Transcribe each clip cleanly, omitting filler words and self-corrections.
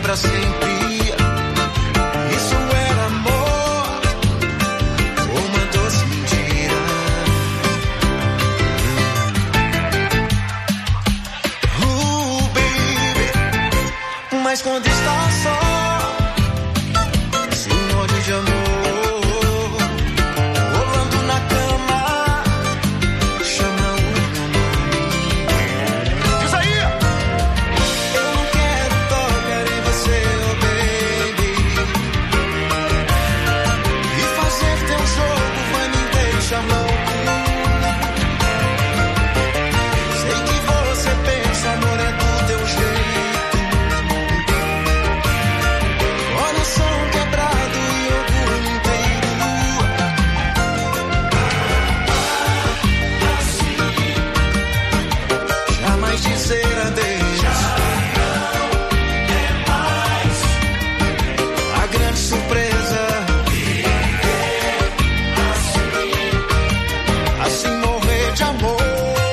pra sempre. Isso era amor ou uma doce mentira? Baby, mas quando está só, esse molho de amor rolando na cama chama o meu nome. Diz aí! Eu não quero tocar em você, oh baby, e fazer teu jogo vai me deixar louco. Sei que você pensa, amor, é do teu jeito. Coração quebrado e orgulho inteiro. Jamais dizer adeus. A grande surpresa. Assim morrer de amor.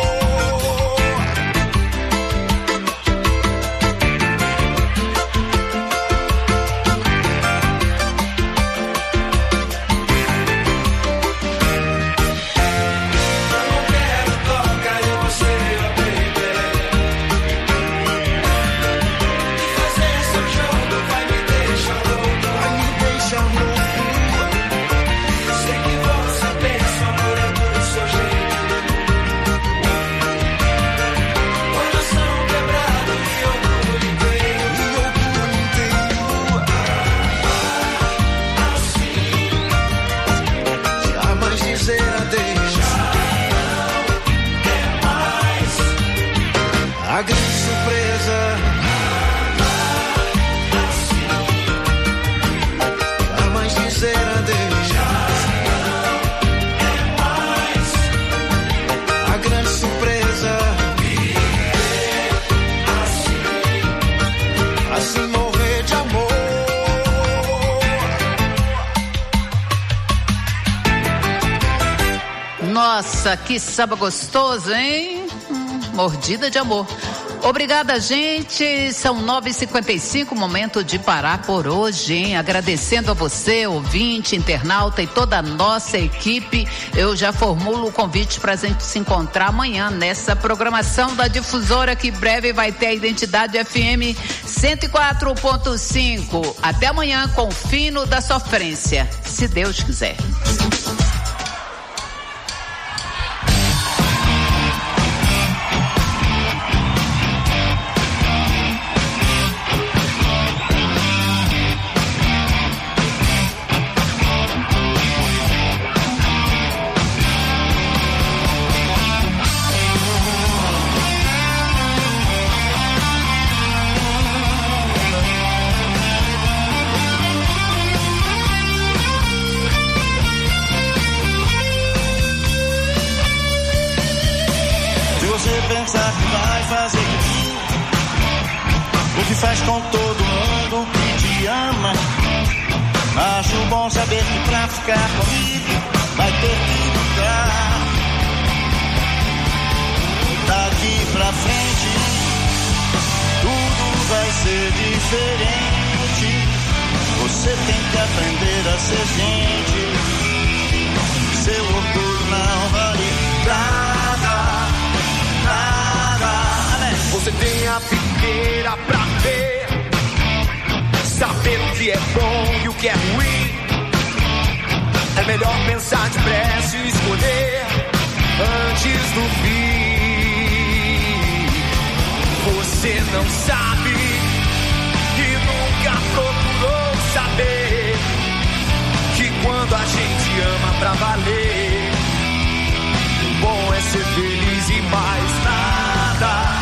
Jamais dizer adeus. A grande surpresa. Jamais dizer adeus. A grande surpresa. Assim morrer de amor. Nossa, que samba gostoso, hein? Mordida de amor. Obrigada, gente. São 9h55, momento de parar por hoje, hein? Agradecendo a você, ouvinte, internauta e toda a nossa equipe. Eu já formulo o convite para a gente se encontrar amanhã nessa programação da Difusora, que breve vai ter a Identidade FM 104.5. Até amanhã com o Fino da Sofrência, se Deus quiser. Pensar que vai fazer o que faz com todo mundo que te ama. Acho bom saber que pra ficar comigo vai ter que lutar. Daqui pra frente tudo vai ser diferente. Você tem que aprender a ser gente. Seu orgulho não vale nada. Você tem a figueira pra ver, saber o que é bom e o que é ruim. É melhor pensar depressa e escolher antes do fim. Você não sabe e nunca procurou saber que quando a gente ama pra valer, o bom é ser feliz e mais nada.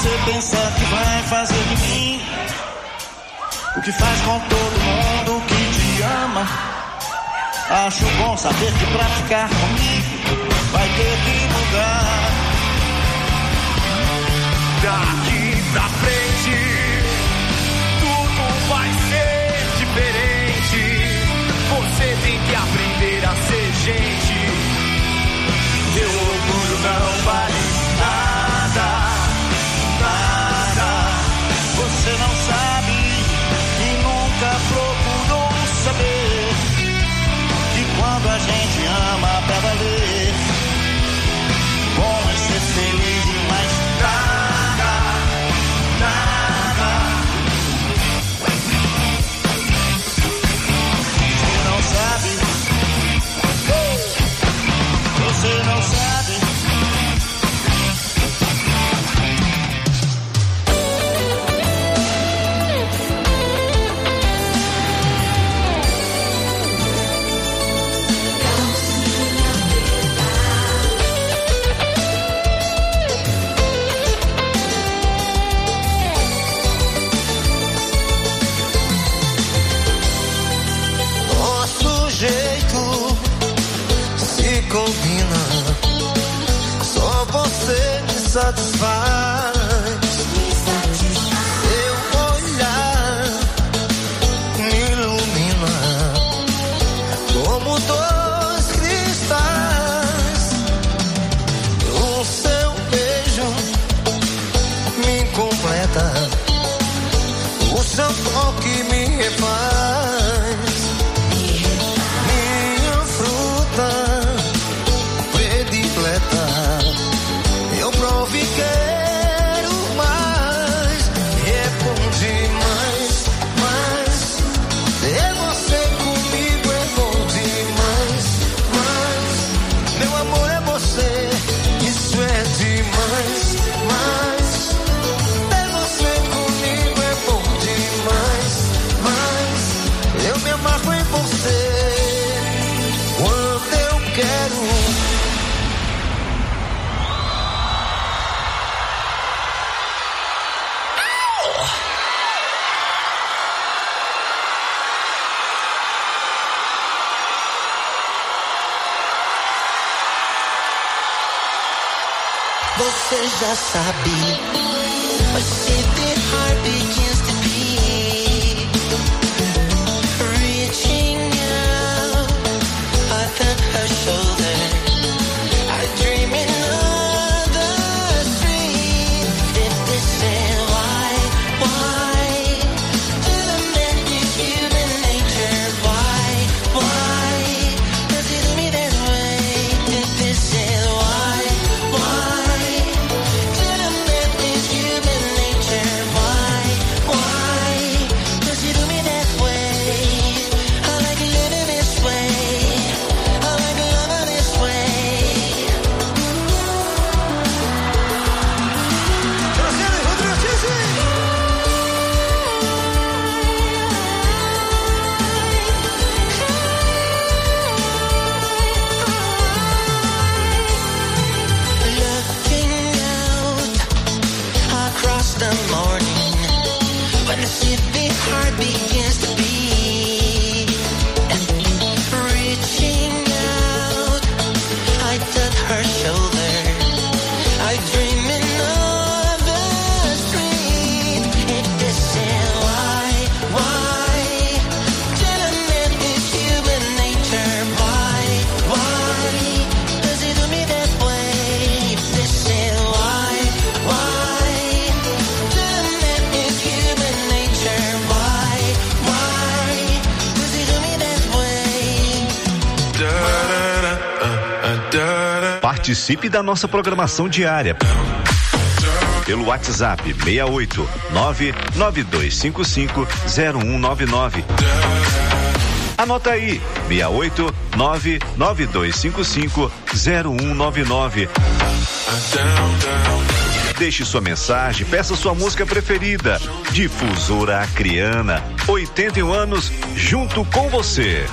você pensa que vai fazer de mim o que faz com todo mundo que te ama. Acho bom saber que pra ficar comigo vai ter que mudar. Daqui pra frente tudo vai ser diferente. Você tem que aprender a ser gente. Teu orgulho não vale nada, nada. Você não sabe e nunca procurou saber que quando a gente ama pra valer, bom é ser feliz e mais nada, nada. Você não sabe, você não sabe. Combina, só você me satisfaz. Seu olhar me ilumina como dois cristais. O seu beijo me completa, o seu toque me refaz. Minha fruta eu provo e quero mais. É bom demais, mas ter você comigo é bom demais. Mas meu amor é você, isso é demais. Mas ter você comigo é bom demais. Mas eu me amarro em você quando eu quero. Você já sabe, but if it heart begins to beat, reaching out, I felt her shoulder, I dream another street. If this is why did I met this human nature? Why does it do me this way? If this is why heart begins to beat, reaching out, I touch her shoulder, I dream another street. If this is why did I met this human nature? Why does it do me that way? If this is why did I met this human nature? Participe da nossa programação diária pelo WhatsApp 68 992550199. Anota aí, 68 992550199. Deixe sua mensagem, peça sua música preferida. Difusora Acreana, 81 anos junto com você.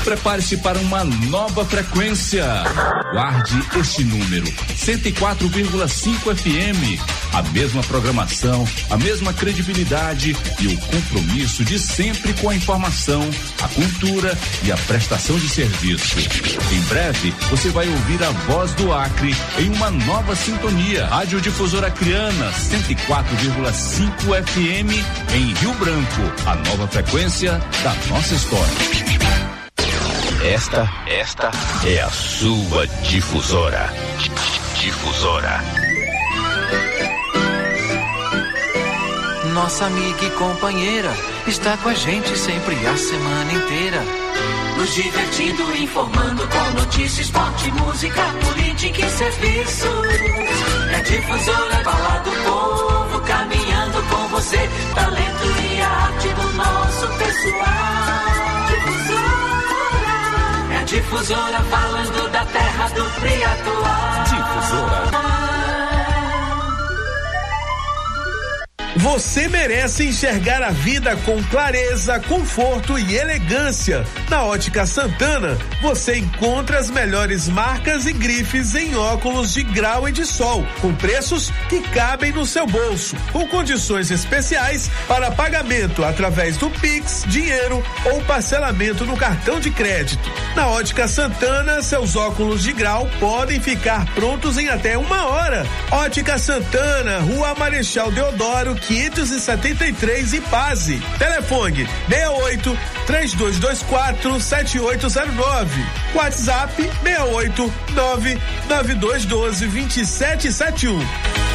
Prepare-se para uma nova frequência. Guarde este número, 104,5 FM. A mesma programação, a mesma credibilidade e o compromisso de sempre com a informação, a cultura e a prestação de serviço. Em breve, você vai ouvir a voz do Acre em uma nova sintonia. Rádio Difusora Acreana, 104,5 FM em Rio Branco. A nova frequência da nossa história. Esta é a sua difusora. Difusora. Nossa amiga e companheira está com a gente sempre a semana inteira. Nos divertindo, informando com notícias, esporte, música, política e serviço. É Difusora, fala do povo, caminhando com você. Talento e arte do nosso pessoal. Difusora. É Difusora, falando da terra do Triatuá. Difusora. Você merece enxergar a vida com clareza, conforto e elegância. Na Ótica Santana, você encontra as melhores marcas e grifes em óculos de grau e de sol, com preços que cabem no seu bolso, com condições especiais para pagamento através do Pix, dinheiro ou parcelamento no cartão de crédito. Na Ótica Santana, seus óculos de grau podem ficar prontos em até 1 hora. Ótica Santana, Rua Marechal Deodoro, 573 e Paz. Telefone 68-3224-7809. WhatsApp 689-9212-2771.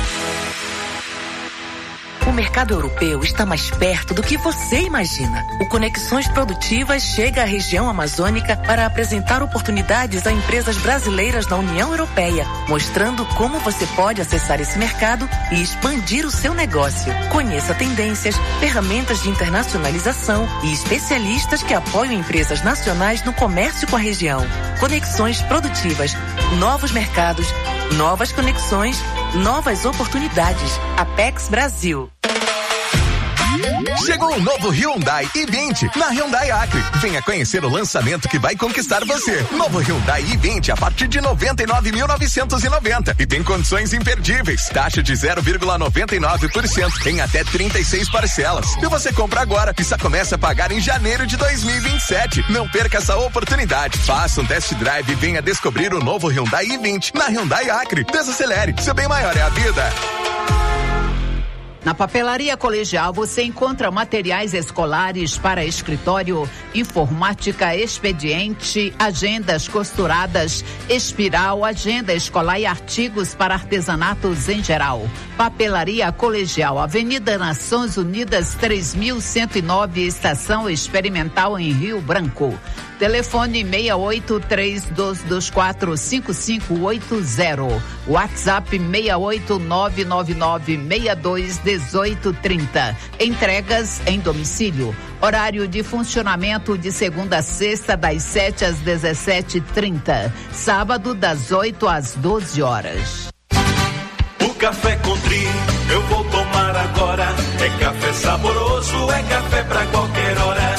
O mercado europeu está mais perto do que você imagina. O Conexões Produtivas chega à região amazônica para apresentar oportunidades a empresas brasileiras na União Europeia, mostrando como você pode acessar esse mercado e expandir o seu negócio. Conheça tendências, ferramentas de internacionalização e especialistas que apoiam empresas nacionais no comércio com a região. Conexões Produtivas, novos mercados, novas conexões, novas oportunidades. Apex Brasil. Chegou o novo Hyundai i20 na Hyundai Acre. Venha conhecer o lançamento que vai conquistar você. Novo Hyundai i20 a partir de 99.990 e tem condições imperdíveis. Taxa de 0,99% em até 36 parcelas. E você compra agora e só começa a pagar em janeiro de 2027. Não perca essa oportunidade. Faça um test drive e venha descobrir o novo Hyundai i20 na Hyundai Acre. Desacelere, seu bem maior é a vida. Na Papelaria Colegial você encontra materiais escolares para escritório, informática, expediente, agendas costuradas, espiral, agenda escolar e artigos para artesanatos em geral. Papelaria Colegial, Avenida Nações Unidas 3109, Estação Experimental em Rio Branco. Telefone 68-3224-5580. WhatsApp 68999621830. Entregas em domicílio. Horário de funcionamento de segunda a sexta, das 7 às 17h30. Sábado, das 8 às 12 horas. O café Country eu vou tomar agora. É café saboroso, é café pra qualquer hora.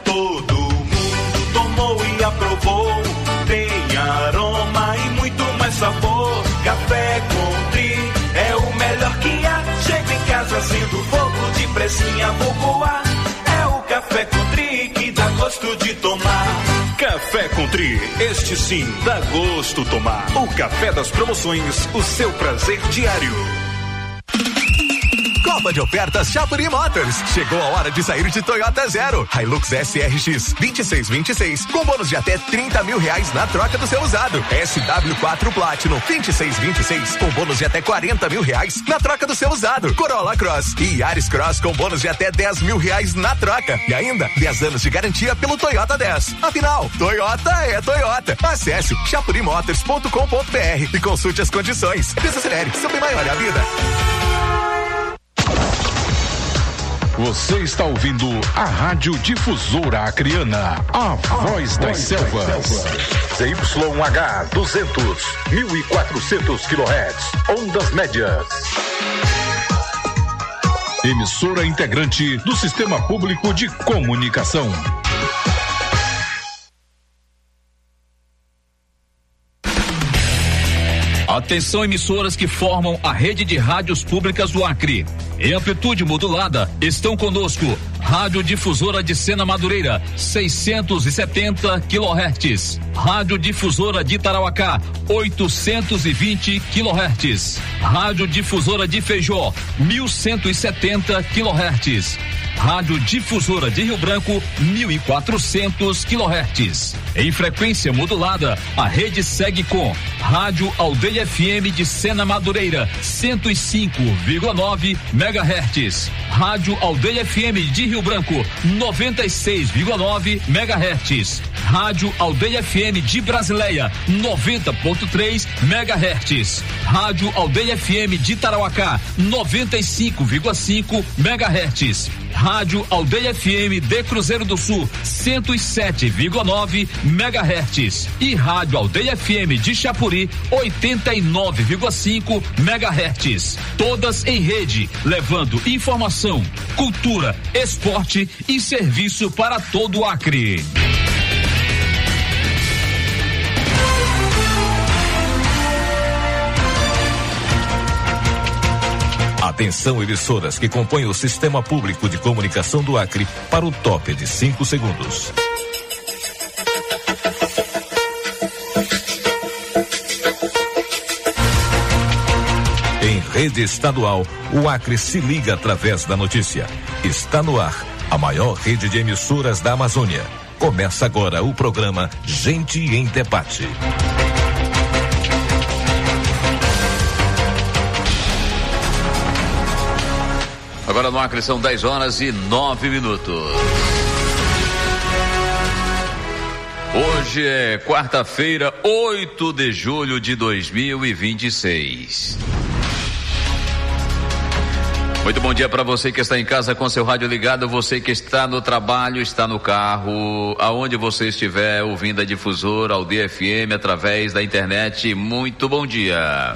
Aprovou, tem aroma e muito mais sabor. Café Country é o melhor que há. Chega em casa sendo fogo, de pressinha vou voar. É o Café Country que dá gosto de tomar. Café Country, este sim dá gosto tomar. O café das promoções, o seu prazer diário. Copa de ofertas Chapuri Motors. Chegou a hora de sair de Toyota Zero. Hilux SRX 2626 com bônus de até R$30 mil na troca do seu usado. SW4 Platinum 2626 com bônus de até R$40 mil na troca do seu usado. Corolla Cross e Yaris Cross com bônus de até R$10 mil na troca. E ainda 10 anos de garantia pelo Toyota 10. Afinal, Toyota é Toyota. Acesse chapurimotors.com.br e consulte as condições. Desacelere, seu bem maior é a vida. Você está ouvindo a Rádio Difusora Acreana, a voz das selvas. ZYH 200, 1400 kHz, ondas médias. Emissora integrante do Sistema Público de Comunicação. Atenção, emissoras que formam a rede de rádios públicas do Acre. Em amplitude modulada, estão conosco Rádio Difusora de Sena Madureira, 670 kHz. Rádio Difusora de Tarauacá, 820 kHz. Rádio Difusora de Feijó, 1170 kHz. Rádio Difusora de Rio Branco, 1400 kHz. Em frequência modulada, a rede segue com Rádio Aldeia FM de Sena Madureira, 105,9 MHz. Rádio Aldeia FM de Rio Branco, 96,9 MHz. Rádio Aldeia FM de Brasileia, 90,3 MHz. Rádio Aldeia FM de Tarauacá, 95,5 MHz. Rádio Aldeia FM de Cruzeiro do Sul, 107,9 MHz. E Rádio Aldeia FM de Chapuri, 89,5 MHz. Todas em rede, levando informação, cultura, esporte e serviço para todo o Acre. Atenção, emissoras que compõem o Sistema Público de Comunicação do Acre para o top de 5 segundos. Em rede estadual, o Acre se liga através da notícia. Está no ar a maior rede de emissoras da Amazônia. Começa agora o programa Gente em Debate. Agora no Acre são 10h09. Hoje é quarta-feira, 8 de julho de 2026. Muito bom dia para você que está em casa com seu rádio ligado, você que está no trabalho, está no carro, aonde você estiver ouvindo a Difusora, Aldeia FM, através da internet. Muito bom dia.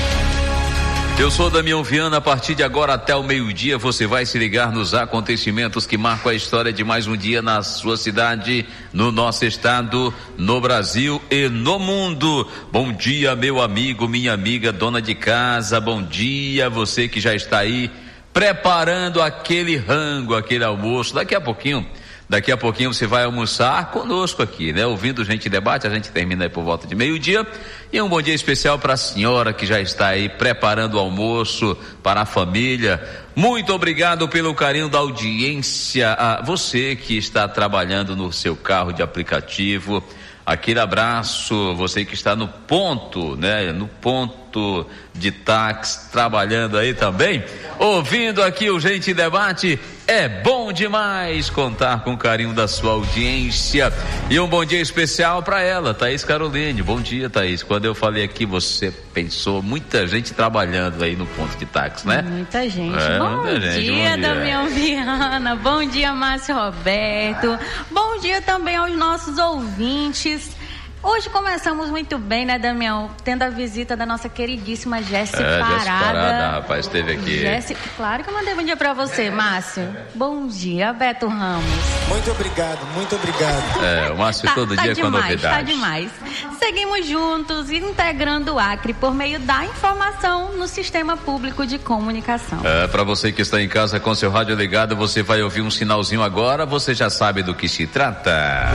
Eu sou Damião Viana. A partir de agora até o meio-dia você vai se ligar nos acontecimentos que marcam a história de mais um dia na sua cidade, no nosso estado, no Brasil e no mundo. Bom dia, meu amigo, minha amiga, dona de casa. Bom dia, você que já está aí preparando aquele rango, aquele almoço. Daqui a pouquinho você vai almoçar conosco aqui, né? Ouvindo Gente Debate. A gente termina aí por volta de meio-dia. E um bom dia especial para a senhora que já está aí preparando o almoço para a família. Muito obrigado pelo carinho da audiência. A você que está trabalhando no seu carro de aplicativo, aquele abraço. Você que está no ponto, né? No ponto de táxi, trabalhando aí também, ouvindo aqui o Gente Debate. É bom demais contar com o carinho da sua audiência. E um bom dia especial para ela, Thaís Caroline. Bom dia, Thaís. Quando eu falei aqui, você pensou muita gente trabalhando aí no ponto de táxi, né? Muita gente. Bom dia, Damião Viana. Bom dia, Márcio Roberto. Bom dia também aos nossos ouvintes. Hoje começamos muito bem, né, Damião? Tendo a visita da nossa queridíssima Jéssica Parada. Jéssica Parada, rapaz, esteve aqui. Jéssica, claro que eu mandei bom dia pra você, Márcio. Bom dia, Beto Ramos. Muito obrigado, muito obrigado. O Márcio todo dia com novidades. Tá demais. Seguimos juntos, integrando o Acre por meio da informação no Sistema Público de Comunicação. Para você que está em casa com seu rádio ligado, você vai ouvir um sinalzinho agora, você já sabe do que se trata.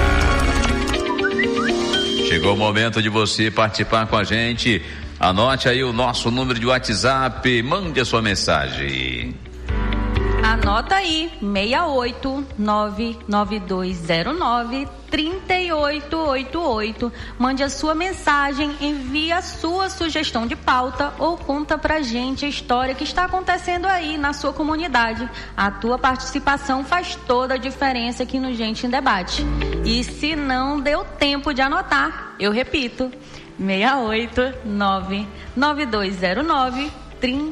Chegou o momento de você participar com a gente. Anote aí o nosso número de WhatsApp, mande a sua mensagem. Anota aí, 68992093888. Mande a sua mensagem, envie a sua sugestão de pauta ou conta pra gente a história que está acontecendo aí na sua comunidade. A tua participação faz toda a diferença aqui no Gente em Debate. E se não deu tempo de anotar, eu repito, 68992093888.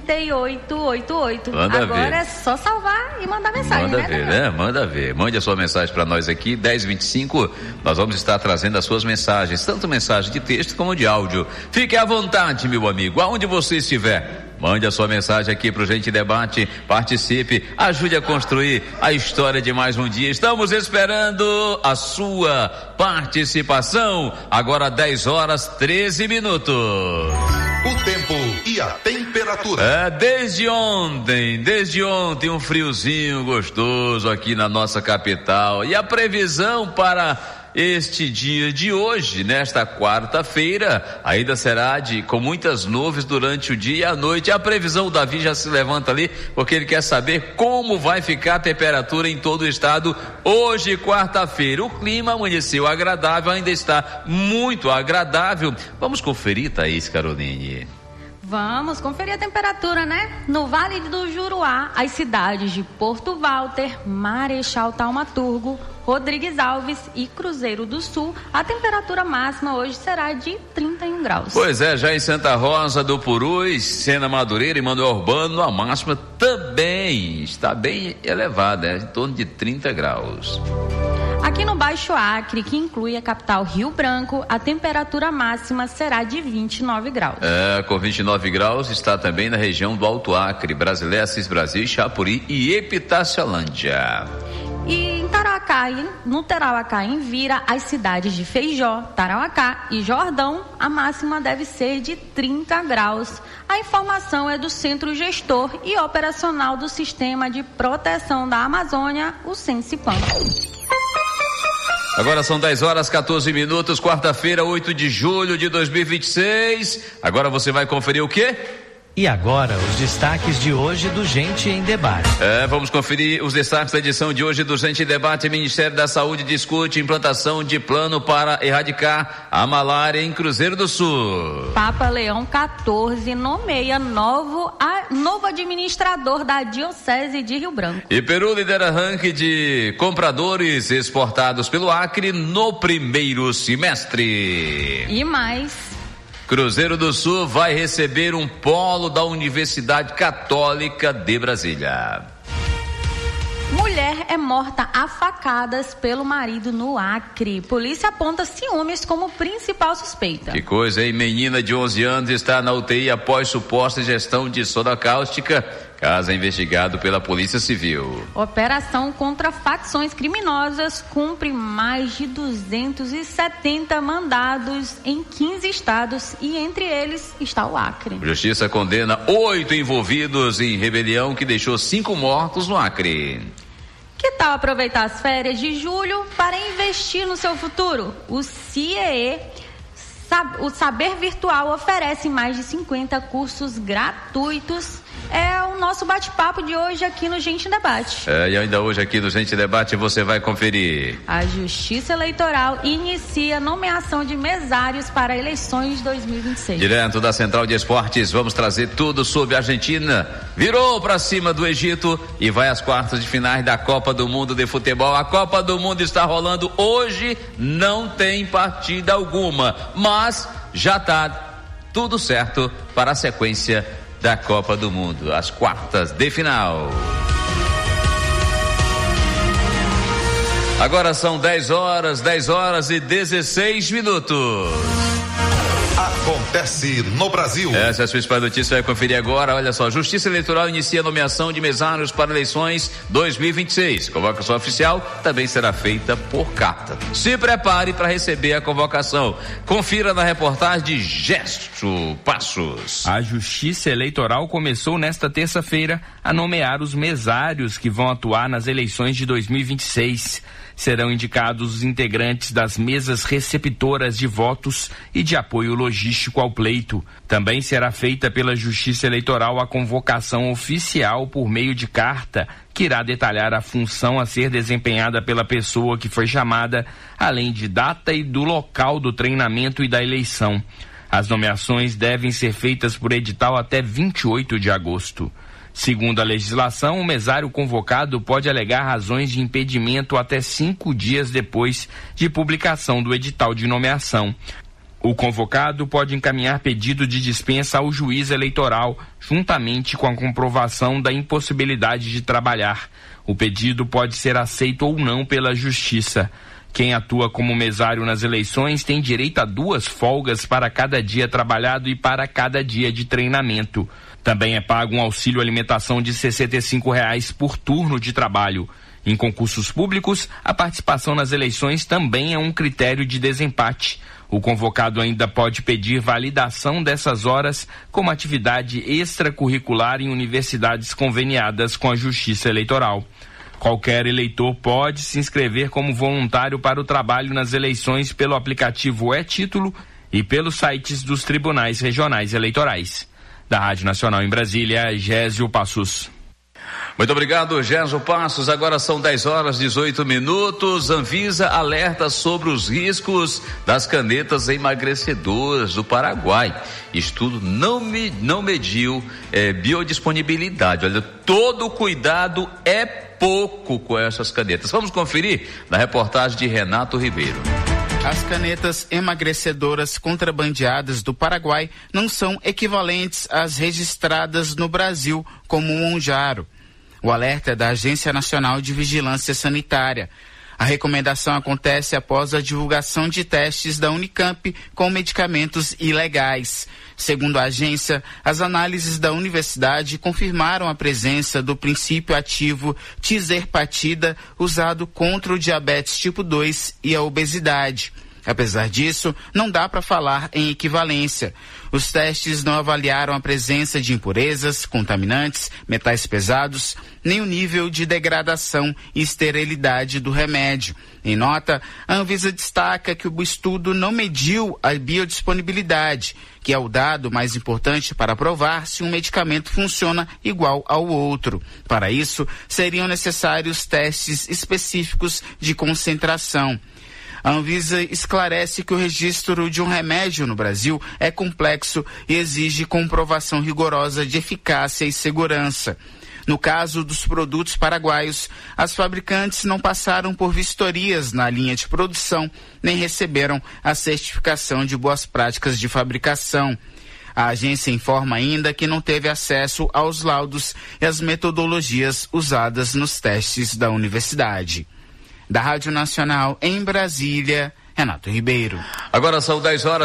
Agora é só salvar e mandar mensagem, Manda ver, né? Manda ver. Mande a sua mensagem para nós aqui, 10h25. Nós vamos estar trazendo as suas mensagens, tanto mensagem de texto como de áudio. Fique à vontade, meu amigo, aonde você estiver. Mande a sua mensagem aqui pro Gente Debate, participe, ajude a construir a história de mais um dia. Estamos esperando a sua participação. Agora 10h13. o tempo e a temperatura. Desde ontem um friozinho gostoso aqui na nossa capital. E a previsão para este dia de hoje, nesta quarta-feira, ainda será com muitas nuvens durante o dia e a noite. A previsão, o Davi já se levanta ali, porque ele quer saber como vai ficar a temperatura em todo o estado hoje, quarta-feira. O clima amanheceu agradável, ainda está muito agradável. Vamos conferir, Thaís Caroline. Vamos conferir a temperatura, né? No Vale do Juruá, as cidades de Porto Walter, Marechal Taumaturgo, Rodrigues Alves e Cruzeiro do Sul, a temperatura máxima hoje será de 31 graus. Pois é, já em Santa Rosa do Purus, Sena Madureira e Manuel Urbano, a máxima também está bem elevada, em torno de 30 graus. Aqui no Baixo Acre, que inclui a capital Rio Branco, a temperatura máxima será de 29 graus. Com 29 graus está também na região do Alto Acre, Brasileia, Assis Brasil, Chapuri e Epitaciolândia. E em Tarauacá, no Tarauacá, em Vira, as cidades de Feijó, Tarauacá e Jordão, a máxima deve ser de 30 graus. A informação é do Centro Gestor e Operacional do Sistema de Proteção da Amazônia, o Sensipam. Agora são 10h14, quarta-feira, 8 de julho de 2026. Agora você vai conferir o quê? E agora, os destaques de hoje do Gente em Debate. Vamos conferir os destaques da edição de hoje do Gente em Debate. O Ministério da Saúde discute implantação de plano para erradicar a malária em Cruzeiro do Sul. Papa Leão XIV nomeia novo administrador da Diocese de Rio Branco. E Peru lidera ranking de compradores exportados pelo Acre no primeiro semestre. E mais... Cruzeiro do Sul vai receber um polo da Universidade Católica de Brasília. Mulher é morta a facadas pelo marido no Acre. Polícia aponta ciúmes como principal suspeita. Que coisa, hein? Menina de 11 anos está na UTI após suposta ingestão de soda cáustica. Caso é investigado pela Polícia Civil. Operação contra facções criminosas cumpre mais de 270 mandados em 15 estados e entre eles está o Acre. Justiça condena 8 envolvidos em rebelião que deixou 5 mortos no Acre. Que tal aproveitar as férias de julho para investir no seu futuro? O CIEE, o Saber Virtual, oferece mais de 50 cursos gratuitos. É o nosso bate-papo de hoje aqui no Gente em Debate. E ainda hoje aqui no Gente em Debate você vai conferir. A Justiça Eleitoral inicia nomeação de mesários para eleições de 2026. Direto da Central de Esportes, vamos trazer tudo sobre a Argentina. Virou para cima do Egito e vai às quartas de finais da Copa do Mundo de Futebol. A Copa do Mundo está rolando hoje, não tem partida alguma, mas já está tudo certo para a sequência da Copa do Mundo, as quartas de final. Agora são 10h16. Acontece no Brasil. Essa é a sua principal notícia, vai conferir agora. Olha só, Justiça Eleitoral inicia a nomeação de mesários para eleições 2026. Convocação oficial também será feita por carta. Se prepare para receber a convocação. Confira na reportagem de Gesto Passos. A Justiça Eleitoral começou nesta terça-feira a nomear os mesários que vão atuar nas eleições de 2026. Serão indicados os integrantes das mesas receptoras de votos e de apoio logístico ao pleito. Também será feita pela Justiça Eleitoral a convocação oficial por meio de carta, que irá detalhar a função a ser desempenhada pela pessoa que foi chamada, além de data e do local do treinamento e da eleição. As nomeações devem ser feitas por edital até 28 de agosto. Segundo a legislação, o mesário convocado pode alegar razões de impedimento até 5 dias depois de publicação do edital de nomeação. O convocado pode encaminhar pedido de dispensa ao juiz eleitoral, juntamente com a comprovação da impossibilidade de trabalhar. O pedido pode ser aceito ou não pela Justiça. Quem atua como mesário nas eleições tem direito a 2 folgas para cada dia trabalhado e para cada dia de treinamento. Também é pago um auxílio alimentação de R$ 65,00 por turno de trabalho. Em concursos públicos, a participação nas eleições também é um critério de desempate. O convocado ainda pode pedir validação dessas horas como atividade extracurricular em universidades conveniadas com a Justiça Eleitoral. Qualquer eleitor pode se inscrever como voluntário para o trabalho nas eleições pelo aplicativo E-Título e pelos sites dos tribunais regionais eleitorais. Da Rádio Nacional em Brasília, Gésio Passos. Muito obrigado, Gésio Passos. Agora são 10h18. Anvisa alerta sobre os riscos das canetas emagrecedoras do Paraguai. Estudo não mediu biodisponibilidade. Olha, todo cuidado é pouco com essas canetas. Vamos conferir na reportagem de Renato Ribeiro. As canetas emagrecedoras contrabandeadas do Paraguai não são equivalentes às registradas no Brasil, como o Monjaro. O alerta é da Agência Nacional de Vigilância Sanitária. A recomendação acontece após a divulgação de testes da Unicamp com medicamentos ilegais. Segundo a agência, as análises da universidade confirmaram a presença do princípio ativo tizerpatida usado contra o diabetes tipo 2 e a obesidade. Apesar disso, não dá para falar em equivalência. Os testes não avaliaram a presença de impurezas, contaminantes, metais pesados, nem o nível de degradação e esterilidade do remédio. Em nota, a Anvisa destaca que o estudo não mediu a biodisponibilidade, que é o dado mais importante para provar se um medicamento funciona igual ao outro. Para isso, seriam necessários testes específicos de concentração. A Anvisa esclarece que o registro de um remédio no Brasil é complexo e exige comprovação rigorosa de eficácia e segurança. No caso dos produtos paraguaios, as fabricantes não passaram por vistorias na linha de produção, nem receberam a certificação de boas práticas de fabricação. A agência informa ainda que não teve acesso aos laudos e às metodologias usadas nos testes da universidade. Da Rádio Nacional em Brasília, Renato Ribeiro. Agora são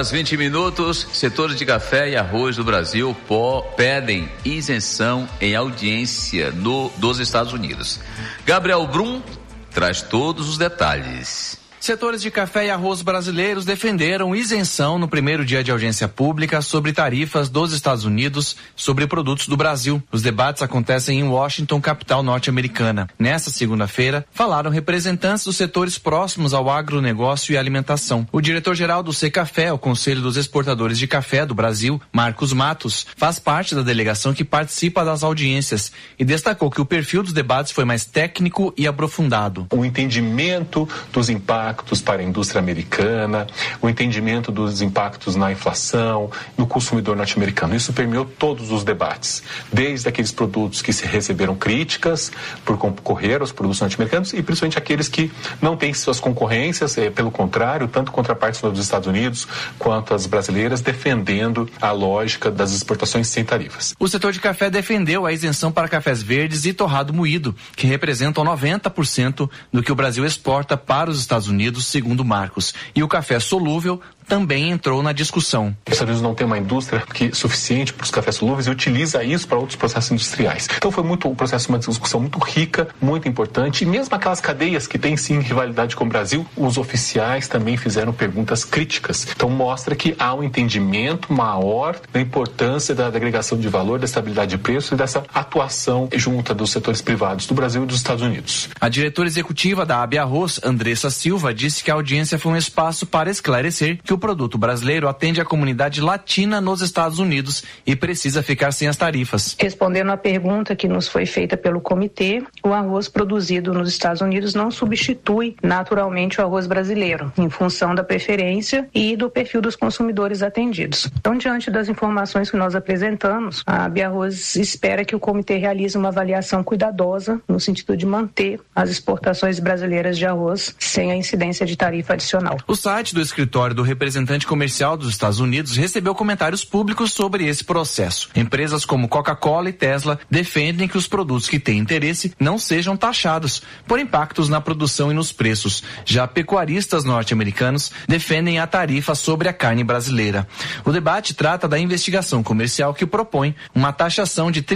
10h20. Setores de café e arroz do Brasil pedem isenção em audiência dos Estados Unidos. Gabriel Brum traz todos os detalhes. Setores de café e arroz brasileiros defenderam isenção no primeiro dia de audiência pública sobre tarifas dos Estados Unidos sobre produtos do Brasil. Os debates acontecem em Washington, capital norte-americana. Nesta segunda-feira, falaram representantes dos setores próximos ao agronegócio e alimentação. O diretor-geral do Secafé, o Conselho dos Exportadores de Café do Brasil, Marcos Matos, faz parte da delegação que participa das audiências e destacou que o perfil dos debates foi mais técnico e aprofundado. O entendimento dos impactos para a indústria americana, o entendimento dos impactos na inflação, no consumidor norte-americano. Isso permeou todos os debates, desde aqueles produtos que se receberam críticas por concorrer aos produtos norte-americanos e principalmente aqueles que não têm suas concorrências, pelo contrário, tanto contrapartes dos Estados Unidos quanto as brasileiras, defendendo a lógica das exportações sem tarifas. O setor de café defendeu a isenção para cafés verdes e torrado moído, que representam 90% do que o Brasil exporta para os Estados Unidos, segundo Marcos. E o café solúvel também entrou na discussão. Os Estados Unidos não tem uma indústria suficiente para os cafés solúveis e utiliza isso para outros processos industriais. Então foi um processo, uma discussão muito rica, muito importante, e mesmo aquelas cadeias que têm sim rivalidade com o Brasil, os oficiais também fizeram perguntas críticas. Então mostra que há um entendimento maior da importância da agregação de valor, da estabilidade de preço e dessa atuação junta dos setores privados do Brasil e dos Estados Unidos. A diretora executiva da AB Arroz, Andressa Silva, disse que a audiência foi um espaço para esclarecer que o produto brasileiro atende a comunidade latina nos Estados Unidos e precisa ficar sem as tarifas. Respondendo à pergunta que nos foi feita pelo comitê, o arroz produzido nos Estados Unidos não substitui naturalmente o arroz brasileiro, em função da preferência e do perfil dos consumidores atendidos. Então, diante das informações que nós apresentamos, a AB Arroz espera que o comitê realize uma avaliação cuidadosa no sentido de manter as exportações brasileiras de arroz sem a incidência de tarifa adicional. O site do escritório do representante comercial dos Estados Unidos recebeu comentários públicos sobre esse processo. Empresas como Coca-Cola e Tesla defendem que os produtos que têm interesse não sejam taxados por impactos na produção e nos preços. Já pecuaristas norte-americanos defendem a tarifa sobre a carne brasileira. O debate trata da investigação comercial que propõe uma taxação de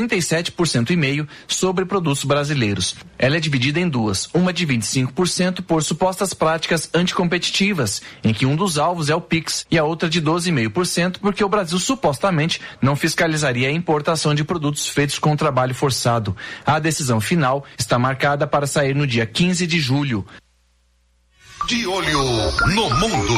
37,5% sobre produtos brasileiros. Ela é dividida em duas, uma de 25% por supostas práticas anticompetitivas, em que um dos alvos é o Pix, e a outra de 12,5%, porque o Brasil supostamente não fiscalizaria a importação de produtos feitos com trabalho forçado. A decisão final está marcada para sair no dia 15 de julho. De olho no mundo.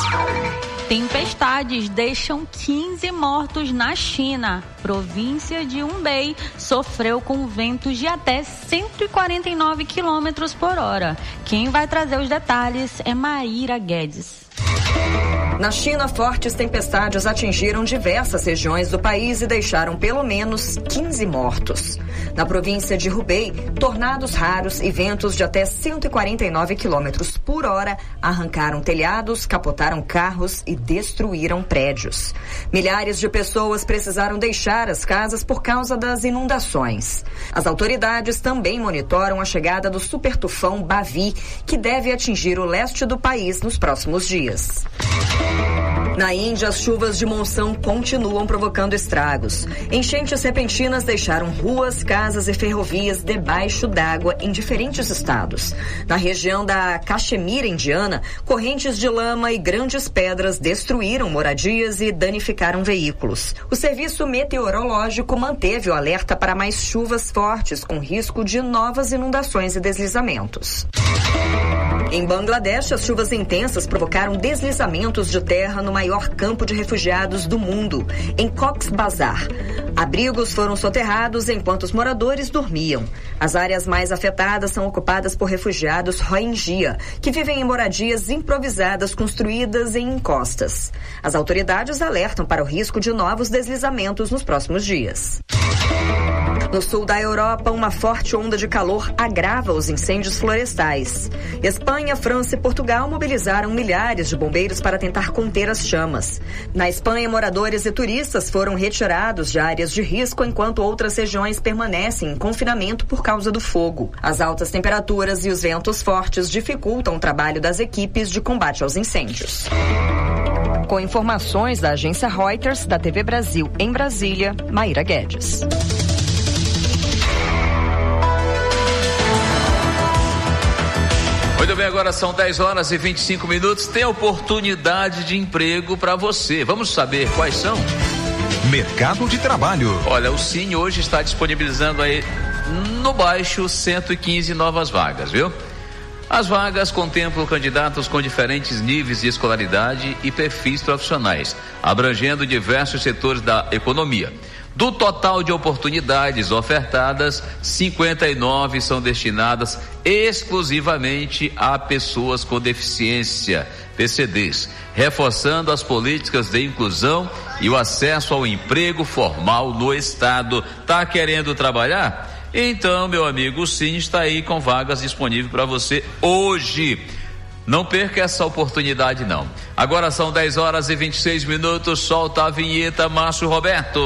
Tempestades deixam 15 mortos na China. Província de Hubei sofreu com ventos de até 149 km por hora. Quem vai trazer os detalhes é Maíra Guedes. Na China, fortes tempestades atingiram diversas regiões do país e deixaram pelo menos 15 mortos. Na província de Hubei, tornados raros e ventos de até 149 km por hora arrancaram telhados, capotaram carros e destruíram prédios. Milhares de pessoas precisaram deixar as casas por causa das inundações. As autoridades também monitoram a chegada do supertufão Bavi, que deve atingir o leste do país nos próximos dias. Na Índia, as chuvas de monção continuam provocando estragos. Enchentes repentinas deixaram ruas, casas e ferrovias debaixo d'água em diferentes estados. Na região da Caxemira indiana, correntes de lama e grandes pedras destruíram moradias e danificaram veículos. O serviço meteorológico manteve o alerta para mais chuvas fortes, com risco de novas inundações e deslizamentos. Em Bangladesh, as chuvas intensas provocaram deslizamentos de terra no maior campo de refugiados do mundo, em Cox's Bazar. Abrigos foram soterrados enquanto os moradores dormiam. As áreas mais afetadas são ocupadas por refugiados Rohingya, que vivem em moradias improvisadas construídas em encostas. As autoridades alertam para o risco de novos deslizamentos nos próximos dias. No sul da Europa, uma forte onda de calor agrava os incêndios florestais. Espanha, França e Portugal mobilizaram milhares de bombeiros para tentar conter as chamas. Na Espanha, moradores e turistas foram retirados de áreas de risco, enquanto outras regiões permanecem em confinamento por causa do fogo. As altas temperaturas e os ventos fortes dificultam o trabalho das equipes de combate aos incêndios. Com informações da agência Reuters, da TV Brasil em Brasília, Maíra Guedes. Muito bem, agora são 10 horas e 25 minutos. Tem oportunidade de emprego para você. Vamos saber quais são? Mercado de trabalho. Olha, o Cine hoje está disponibilizando aí no baixo 115 novas vagas, viu? As vagas contemplam candidatos com diferentes níveis de escolaridade e perfis profissionais, abrangendo diversos setores da economia. Do total de oportunidades ofertadas, 59 são destinadas exclusivamente a pessoas com deficiência, PCDs, reforçando as políticas de inclusão e o acesso ao emprego formal no Estado. Tá querendo trabalhar? Então, meu amigo, o Cine está aí com vagas disponíveis para você hoje. Não perca essa oportunidade, não. Agora são 10 horas e 26 minutos. Solta a vinheta, Márcio Roberto.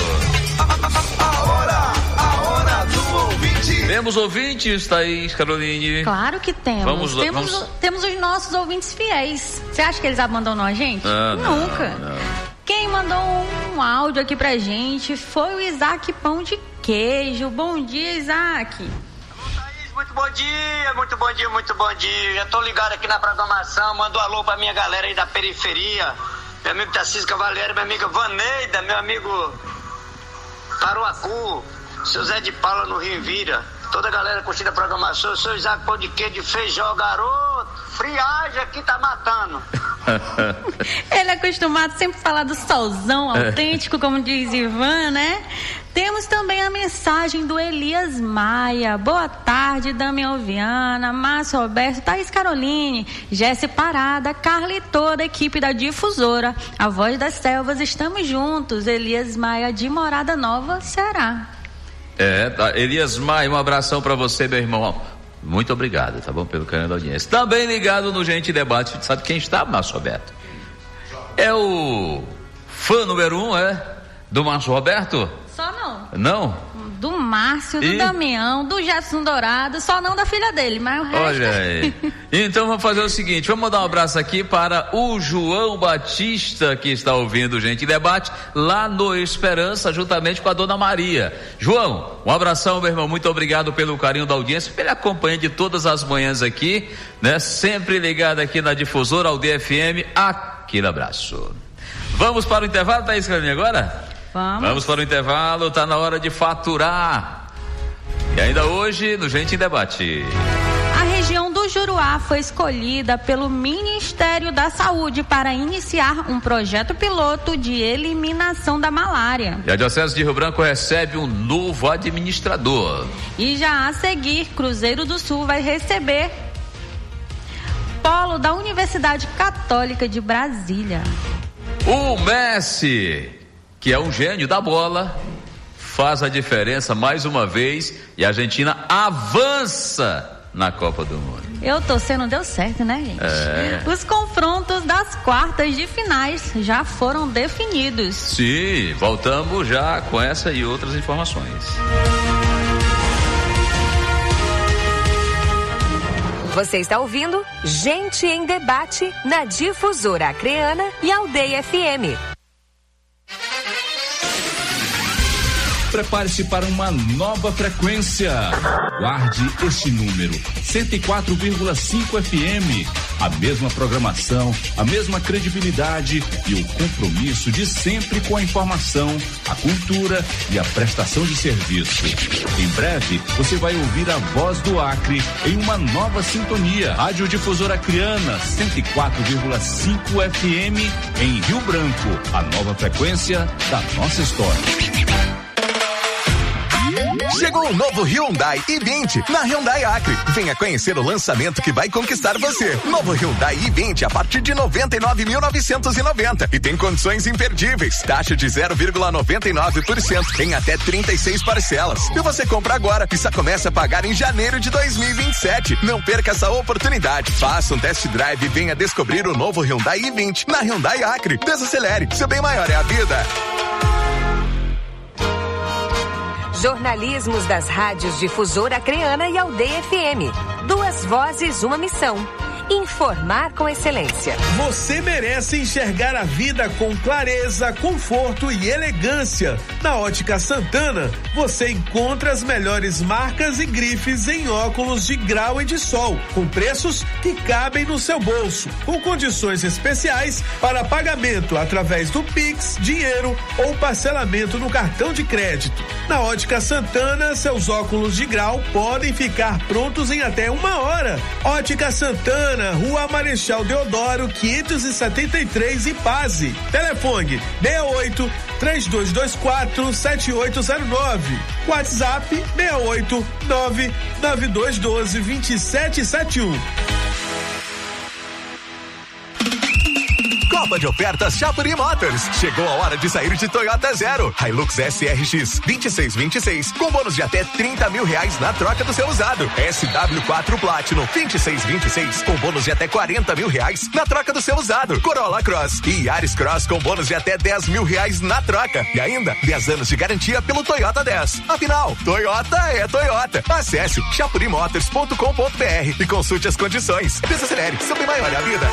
A hora do ouvinte. Temos ouvintes, Thaís, Caroline? Claro que temos. Temos os nossos ouvintes fiéis. Você acha que eles abandonam a gente? Nunca. Não. Quem mandou um áudio aqui pra gente foi o Isaac Pão de Queijo. Bom dia, Isaac. Muito bom dia, muito bom dia, muito bom dia. Já tô ligado aqui na programação, mando um alô pra minha galera aí da periferia. Meu amigo Tarcísio Cavaleiro, minha amiga Vaneida, meu amigo Taruacu, seu Zé de Paula no Rio Vira. Toda a galera curtindo a programação. Eu sou Isaac Pão de Queijo de Feijó, garoto. Friagem aqui tá matando. Ele é acostumado sempre a falar do solzão autêntico, como diz Ivan, né? Temos também a mensagem do Elias Maia. Boa tarde, Damião Viana, Márcio Roberto, Thaís Caroline, Jéssica Parada, Carla e toda a equipe da Difusora. A Voz das Selvas, estamos juntos. Elias Maia, de Morada Nova, Ceará. Elias Maia, um abração pra você, meu irmão. Muito obrigado, tá bom? Pelo carinho da audiência. Também ligado no Gente Debate, sabe quem está, Márcio Roberto? É o fã número 1, do Márcio Roberto? Só não. Não? Do Márcio, do Damião, do Jetson Dourado, só não da filha dele, mas o resto... Olha aí. Então vamos fazer o seguinte, vamos mandar um abraço aqui para o João Batista, que está ouvindo Gente Debate, lá no Esperança, juntamente com a Dona Maria. João, um abração, meu irmão, muito obrigado pelo carinho da audiência, pela acompanha de todas as manhãs aqui, né? Sempre ligado aqui na Difusora, ao DFM, aqui Aquele abraço. Vamos para o intervalo, Thaís Carolina, agora? Vamos para o intervalo, tá na hora de faturar. E ainda hoje, no Gente em Debate. A região do Juruá foi escolhida pelo Ministério da Saúde para iniciar um projeto piloto de eliminação da malária. E a Diocese de Rio Branco recebe um novo administrador. E já a seguir, Cruzeiro do Sul vai receber polo da Universidade Católica de Brasília. O Messi, que é um gênio da bola, faz a diferença mais uma vez e a Argentina avança na Copa do Mundo. Eu torcendo, deu certo, né, gente? Os confrontos das quartas de finais já foram definidos. Sim, voltamos já com essa e outras informações. Você está ouvindo Gente em Debate na Difusora Acreana e Aldeia FM. Prepare-se para uma nova frequência. Guarde este número, 104,5 FM. A mesma programação, a mesma credibilidade e o compromisso de sempre com a informação, a cultura e a prestação de serviço. Em breve, você vai ouvir a voz do Acre em uma nova sintonia. Rádio Difusora Acreana, 104,5 FM em Rio Branco. A nova frequência da nossa história. Chegou o novo Hyundai i20 na Hyundai Acre. Venha conhecer o lançamento que vai conquistar você. Novo Hyundai i20 a partir de 99.990 e tem condições imperdíveis. Taxa de 0,99% em até 36 parcelas. E você compra agora e só começa a pagar em janeiro de 2027. Não perca essa oportunidade. Faça um test drive e venha descobrir o novo Hyundai i20 na Hyundai Acre. Desacelere, seu bem maior é a vida. Jornalismos das rádios Difusora Acreana e Aldeia FM. Duas vozes, uma missão. Informar com excelência. Você merece enxergar a vida com clareza, conforto e elegância. Na Ótica Santana, você encontra as melhores marcas e grifes em óculos de grau e de sol, com preços que cabem no seu bolso, com condições especiais para pagamento através do Pix, dinheiro ou parcelamento no cartão de crédito. Na Ótica Santana, seus óculos de grau podem ficar prontos em até 1 hora. Ótica Santana, Rua Marechal Deodoro, 573, Ipaze. Telefone 68-3224-7809. WhatsApp 689-9212-2771. Copa de ofertas Chapuri Motors. Chegou a hora de sair de Toyota Zero. Hilux SRX 2626 com bônus de até R$30 mil na troca do seu usado. SW4 Platinum 2626 com bônus de até R$40 mil na troca do seu usado. Corolla Cross e Yaris Cross com bônus de até R$10 mil na troca. E ainda 10 anos de garantia pelo Toyota 10. Afinal, Toyota é Toyota. Acesse chapurimotors.com.br e consulte as condições. Desacelere, seu bem maior é a vida.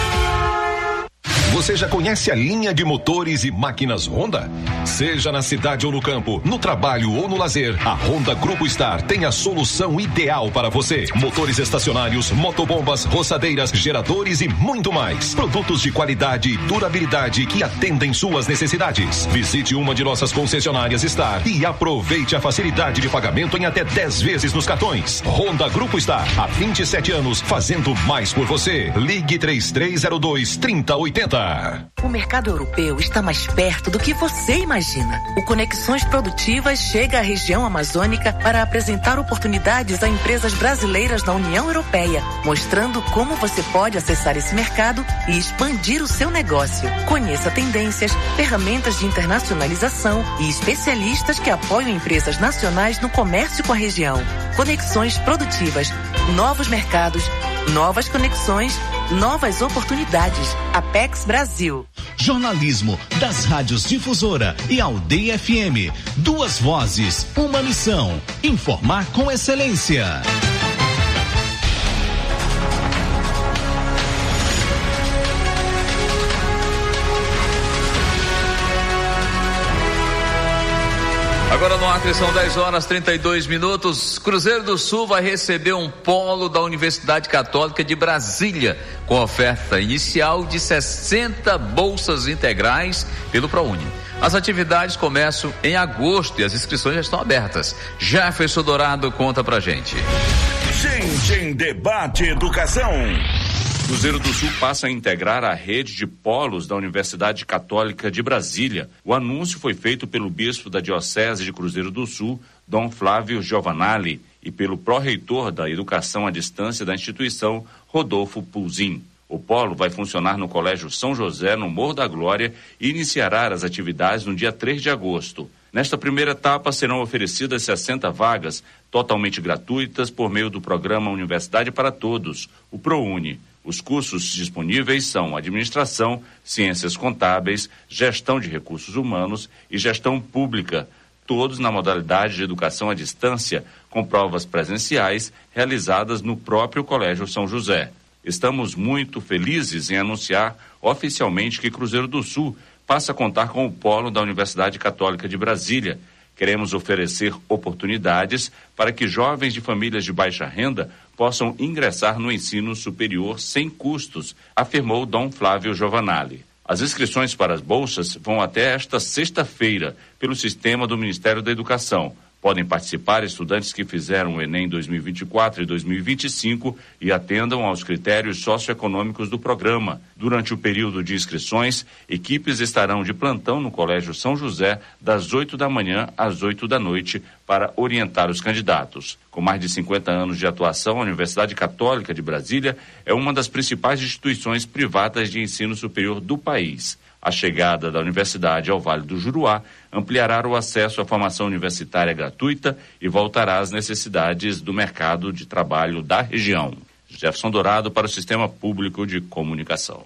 Você já conhece a linha de motores e máquinas Honda? Seja na cidade ou no campo, no trabalho ou no lazer, a Honda Grupo Star tem a solução ideal para você. Motores estacionários, motobombas, roçadeiras, geradores e muito mais. Produtos de qualidade e durabilidade que atendem suas necessidades. Visite uma de nossas concessionárias Star e aproveite a facilidade de pagamento em até 10 vezes nos cartões. Honda Grupo Star, há 27 anos, fazendo mais por você. Ligue 3302-3080. O mercado europeu está mais perto do que você imagina. O Conexões Produtivas chega à região amazônica para apresentar oportunidades a empresas brasileiras da União Europeia, mostrando como você pode acessar esse mercado e expandir o seu negócio. Conheça tendências, ferramentas de internacionalização e especialistas que apoiam empresas nacionais no comércio com a região. Conexões Produtivas, novos mercados, novas conexões, novas oportunidades. Apex Brasil. Jornalismo das rádios Difusora e Aldeia FM. Duas vozes, uma missão. Informar com excelência. Agora no Acre são 10h32. Cruzeiro do Sul vai receber um polo da Universidade Católica de Brasília, com oferta inicial de 60 bolsas integrais pelo ProUni. As atividades começam em agosto e as inscrições já estão abertas. Jefferson Dourado conta pra gente. Gente em Debate Educação. Cruzeiro do Sul passa a integrar a rede de polos da Universidade Católica de Brasília. O anúncio foi feito pelo bispo da Diocese de Cruzeiro do Sul, Dom Flávio Giovanali, e pelo pró-reitor da Educação à Distância da instituição, Rodolfo Pulzin. O polo vai funcionar no Colégio São José, no Morro da Glória, e iniciará as atividades no dia 3 de agosto. Nesta primeira etapa serão oferecidas 60 vagas, totalmente gratuitas, por meio do programa Universidade para Todos, o ProUni. Os cursos disponíveis são Administração, Ciências Contábeis, Gestão de Recursos Humanos e Gestão Pública, todos na modalidade de educação à distância, com provas presenciais realizadas no próprio Colégio São José. Estamos muito felizes em anunciar oficialmente que Cruzeiro do Sul passa a contar com o polo da Universidade Católica de Brasília. Queremos oferecer oportunidades para que jovens de famílias de baixa renda possam ingressar no ensino superior sem custos, afirmou Dom Flávio Giovanali. As inscrições para as bolsas vão até esta sexta-feira pelo sistema do Ministério da Educação. Podem participar estudantes que fizeram o Enem 2024 e 2025 e atendam aos critérios socioeconômicos do programa. Durante o período de inscrições, equipes estarão de plantão no Colégio São José das 8 da manhã às 8 da noite para orientar os candidatos. Com mais de 50 anos de atuação, a Universidade Católica de Brasília é uma das principais instituições privadas de ensino superior do país. A chegada da universidade ao Vale do Juruá ampliará o acesso à formação universitária gratuita e voltará às necessidades do mercado de trabalho da região. Jefferson Dourado para o Sistema Público de Comunicação.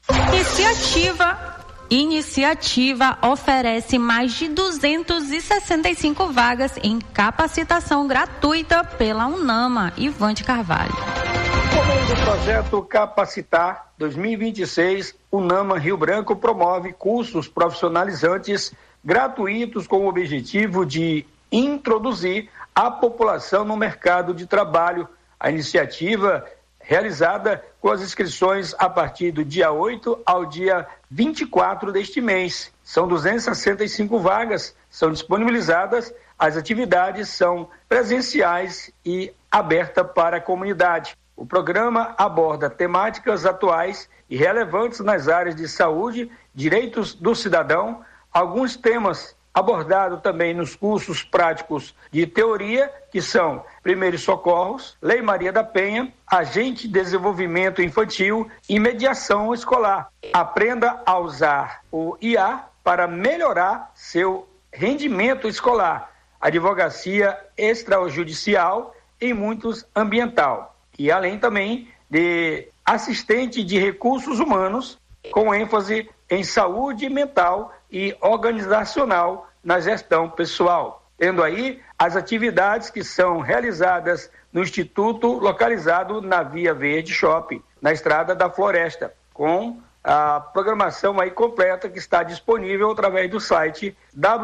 Iniciativa oferece mais de 265 vagas em capacitação gratuita pela UNAMA. Ivande Carvalho. Por meio do projeto Capacitar 2026, UNAMA Rio Branco promove cursos profissionalizantes gratuitos com o objetivo de introduzir a população no mercado de trabalho. A iniciativa realizada com as inscrições a partir do dia 8 ao dia 24 deste mês. São 265 vagas, são disponibilizadas, as atividades são presenciais e abertas para a comunidade. O programa aborda temáticas atuais e relevantes nas áreas de saúde, direitos do cidadão, alguns temas abordados também nos cursos práticos de teoria, que são Primeiros Socorros, Lei Maria da Penha, Agente de Desenvolvimento Infantil e Mediação Escolar. Aprenda a usar o IA para melhorar seu rendimento escolar, advocacia extrajudicial e muitos ambiental. E além também de assistente de recursos humanos, com ênfase em saúde mental e organizacional na gestão pessoal. Tendo aí as atividades que são realizadas no Instituto, localizado na Via Verde Shopping, na Estrada da Floresta, com a programação aí completa que está disponível através do site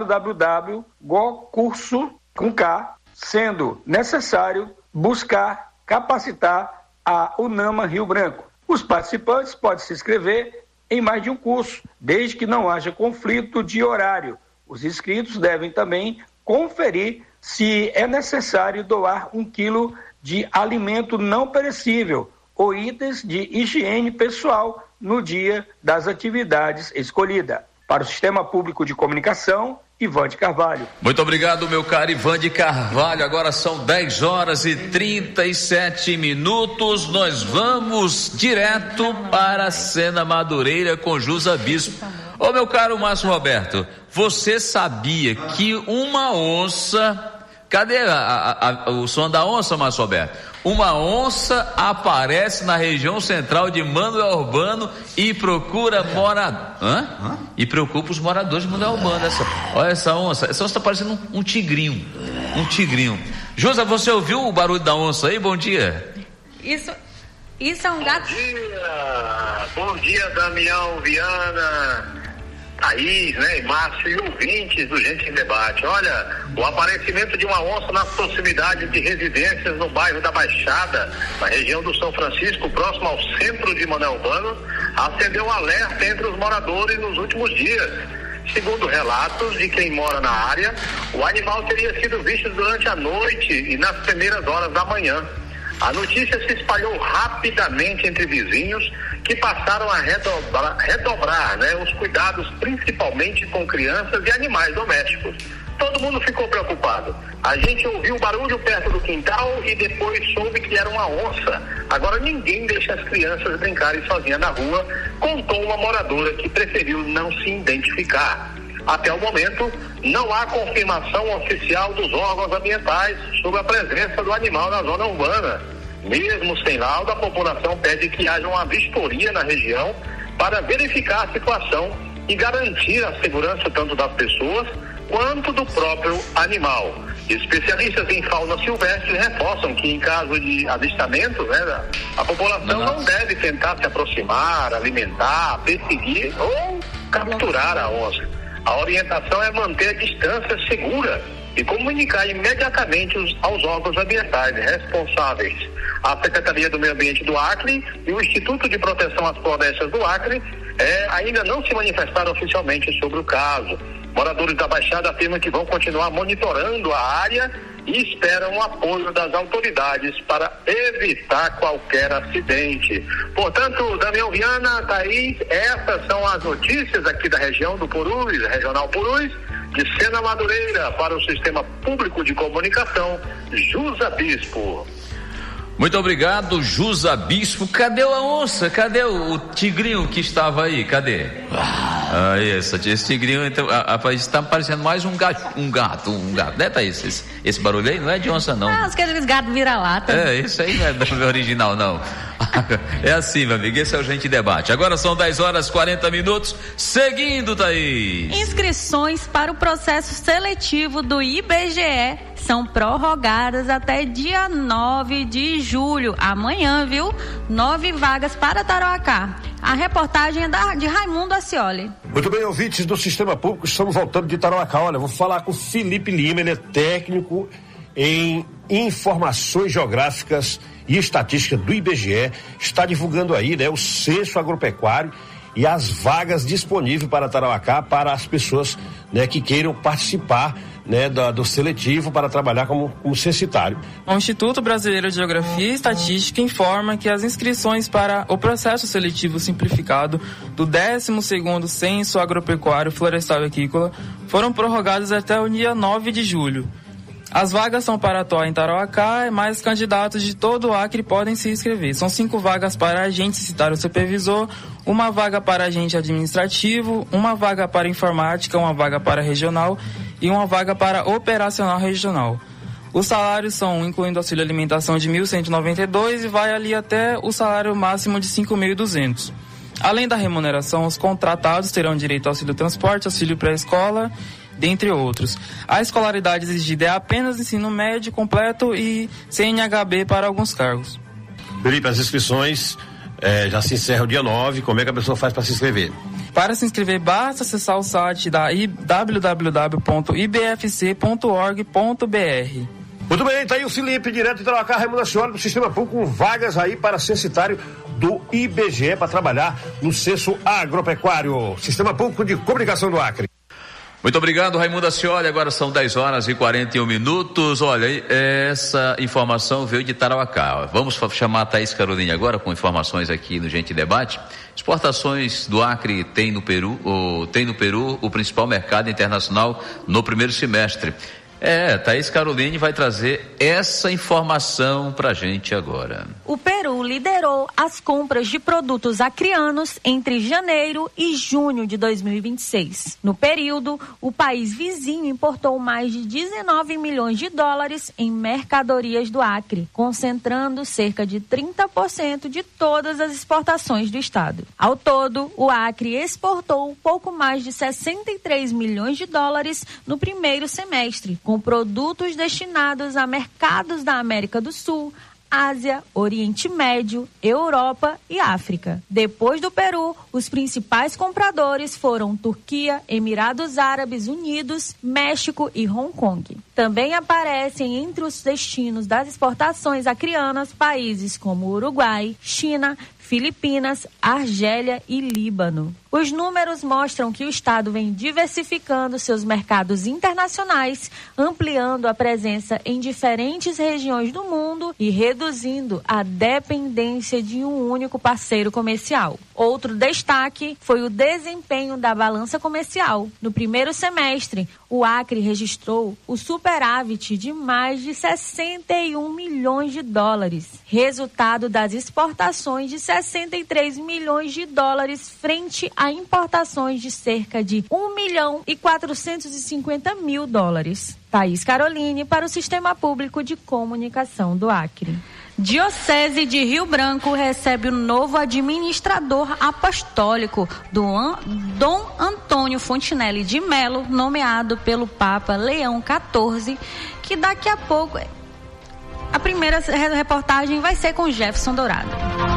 www.gocurso.com, sendo necessário buscar capacitar a UNAMA Rio Branco. Os participantes podem se inscrever em mais de um curso, desde que não haja conflito de horário. Os inscritos devem também conferir se é necessário doar 1 quilo de alimento não perecível ou itens de higiene pessoal no dia das atividades escolhidas. Para o Sistema Público de Comunicação, Ivande Carvalho. Muito obrigado, meu caro Ivande Carvalho. Agora são 10h37. Nós vamos direto para a Sena Madureira com Jusa Bispo. Ô, meu caro Márcio Roberto, você sabia que uma onça... Cadê o som da onça, Márcio Roberto? Uma onça aparece na região central de Manuel Urbano e procura e preocupa os moradores de Manuel Urbano. Olha essa onça. Essa onça está parecendo um tigrinho. Jusa, você ouviu o barulho da onça aí? Bom dia. Isso é um gato. Bom dia, Damião Viana. Thaís, né, Márcio e ouvintes do Gente em Debate. Olha, o aparecimento de uma onça nas proximidades de residências no bairro da Baixada, na região do São Francisco, próximo ao centro de Manuel Urbano, acendeu um alerta entre os moradores nos últimos dias. Segundo relatos de quem mora na área, o animal teria sido visto durante a noite e nas primeiras horas da manhã. A notícia se espalhou rapidamente entre vizinhos que passaram a redobrar, né, os cuidados, principalmente com crianças e animais domésticos. Todo mundo ficou preocupado. A gente ouviu o barulho perto do quintal e depois soube que era uma onça. Agora ninguém deixa as crianças brincarem sozinhas na rua, contou uma moradora que preferiu não se identificar. Até o momento, não há confirmação oficial dos órgãos ambientais sobre a presença do animal na zona urbana. Mesmo sem laudo, a população pede que haja uma vistoria na região para verificar a situação e garantir a segurança tanto das pessoas quanto do próprio animal. Especialistas em fauna silvestre reforçam que, em caso de avistamento, né, a população não deve tentar se aproximar, alimentar, perseguir ou capturar a onça. A orientação é manter a distância segura e comunicar imediatamente aos órgãos ambientais responsáveis. A Secretaria do Meio Ambiente do Acre e o Instituto de Proteção às Florestas do Acre ainda não se manifestaram oficialmente sobre o caso. Moradores da Baixada afirmam que vão continuar monitorando a área e esperam o apoio das autoridades para evitar qualquer acidente. Portanto, Damião Viana, Thaís, essas são as notícias aqui da região do Purus, Regional Purus, de Sena Madureira, para o Sistema Público de Comunicação, Jusa Bispo. Muito obrigado, Jusa Bispo. Cadê a onça? Cadê o tigrinho que estava aí? Cadê? Esse tigrinho, então, está parecendo mais um gato, né, Thaís? Esse barulho aí não é de onça, não. Aqueles gatos vira-lata. Isso aí não é do original, não. É assim, meu amigo, esse é o Gente Debate. Agora são 10h40, seguindo, Thaís. Inscrições para o processo seletivo do IBGE são prorrogadas até dia 9 de julho, amanhã, viu? 9 vagas para Tarauacá. A reportagem é de Raimundo Ascioli. Muito bem, ouvintes do Sistema Público, estamos voltando de Tarauacá. Olha, vou falar com o Felipe Lima, ele é técnico em informações geográficas e estatística do IBGE, está divulgando aí, né, o censo agropecuário e as vagas disponíveis para Tarauacá para as pessoas, né, que queiram participar, né, do seletivo para trabalhar como censitário. O Instituto Brasileiro de Geografia e Estatística informa que as inscrições para o processo seletivo simplificado do 12º Censo Agropecuário Florestal e Agrícola foram prorrogadas até o dia 9 de julho. As vagas são para atuar em Tarauacá, mas candidatos de todo o Acre podem se inscrever. São 5 vagas para agente censitário supervisor, 1 vaga para agente administrativo, 1 vaga para informática, 1 vaga para regional e 1 vaga para operacional regional. Os salários são, incluindo auxílio alimentação, de R$ 1.192 e vai ali até o salário máximo de R$ 5.200. Além da remuneração, os contratados terão direito ao auxílio transporte, auxílio pré-escola, dentre outros. A escolaridade exigida é apenas ensino médio completo e CNHB para alguns cargos. Felipe, as inscrições já se encerram dia 9, como é que a pessoa faz para se inscrever? Para se inscrever, basta acessar o site da www.ibfc.org.br. Muito bem, tá aí o Felipe, direto de Tarauacá, Raimundo Ascioli, do Sistema Público, com vagas aí para censitário do IBGE para trabalhar no censo agropecuário. Sistema Público de Comunicação do Acre. Muito obrigado, Raimundo Ascioli. Agora são 10h41. Olha, essa informação veio de Tarauacá. Vamos chamar a Thaís Caroline agora com informações aqui no Gente Debate. Exportações do Acre tem no Peru o principal mercado internacional no primeiro semestre. Thaís Caroline vai trazer essa informação pra gente agora. O Peru liderou as compras de produtos acreanos entre janeiro e junho de 2026. No período, o país vizinho importou mais de 19 milhões de dólares em mercadorias do Acre, concentrando cerca de 30% de todas as exportações do estado. Ao todo, o Acre exportou pouco mais de 63 milhões de dólares no primeiro semestre, com produtos destinados a mercados da América do Sul, Ásia, Oriente Médio, Europa e África. Depois do Peru, os principais compradores foram Turquia, Emirados Árabes Unidos, México e Hong Kong. Também aparecem entre os destinos das exportações acrianas países como Uruguai, China, Filipinas, Argélia e Líbano. Os números mostram que o Estado vem diversificando seus mercados internacionais, ampliando a presença em diferentes regiões do mundo e reduzindo a dependência de um único parceiro comercial. Outro destaque foi o desempenho da balança comercial. No primeiro semestre, o Acre registrou o superávit de mais de 61 milhões de dólares, resultado das exportações de 63 milhões de dólares frente a importações de cerca de 1.450.000 dólares. Thaís Caroline para o Sistema Público de Comunicação do Acre. Diocese de Rio Branco recebe o novo administrador apostólico, Dom Antônio Fontinelli de Melo, nomeado pelo Papa Leão XIV, que daqui a pouco a primeira reportagem vai ser com Jefferson Dourado.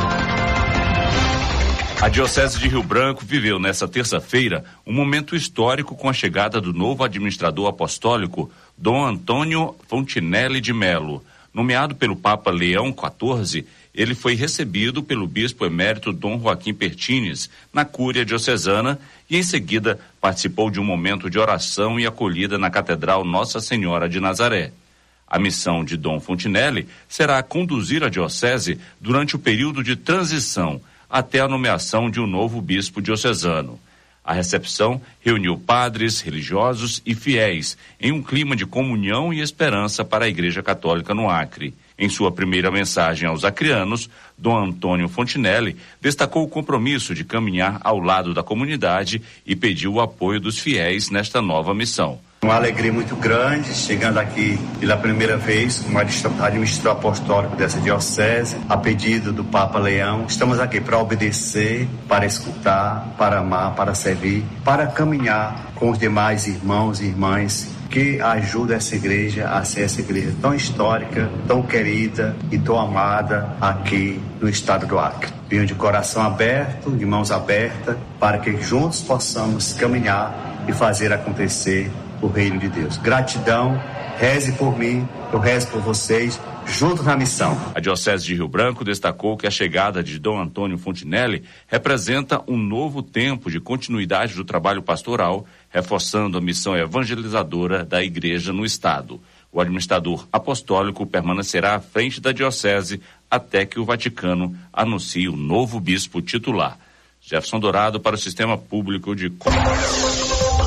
A Diocese de Rio Branco viveu nesta terça-feira um momento histórico com a chegada do novo administrador apostólico, Dom Antônio Fontinelli de Melo. Nomeado pelo Papa Leão XIV, ele foi recebido pelo bispo emérito Dom Joaquim Pertines na Cúria Diocesana e em seguida participou de um momento de oração e acolhida na Catedral Nossa Senhora de Nazaré. A missão de Dom Fontinelli será conduzir a diocese durante o período de transição até a nomeação de um novo bispo diocesano. A recepção reuniu padres, religiosos e fiéis em um clima de comunhão e esperança para a Igreja Católica no Acre. Em sua primeira mensagem aos acreanos, Dom Antônio Fontinelli destacou o compromisso de caminhar ao lado da comunidade e pediu o apoio dos fiéis nesta nova missão. Uma alegria muito grande, chegando aqui pela primeira vez como administrador apostólico dessa diocese, a pedido do Papa Leão. Estamos aqui para obedecer, para escutar, para amar, para servir, para caminhar com os demais irmãos e irmãs que ajudam essa igreja a ser essa igreja tão histórica, tão querida e tão amada aqui no estado do Acre. Venho de coração aberto, de mãos abertas, para que juntos possamos caminhar e fazer acontecer o reino de Deus. Gratidão, reze por mim, eu rezo por vocês, juntos na missão. A Diocese de Rio Branco destacou que a chegada de Dom Antônio Fontinelli representa um novo tempo de continuidade do trabalho pastoral, reforçando a missão evangelizadora da Igreja no Estado. O administrador apostólico permanecerá à frente da Diocese até que o Vaticano anuncie o novo bispo titular. Jefferson Dourado para o Sistema Público de Comunicação.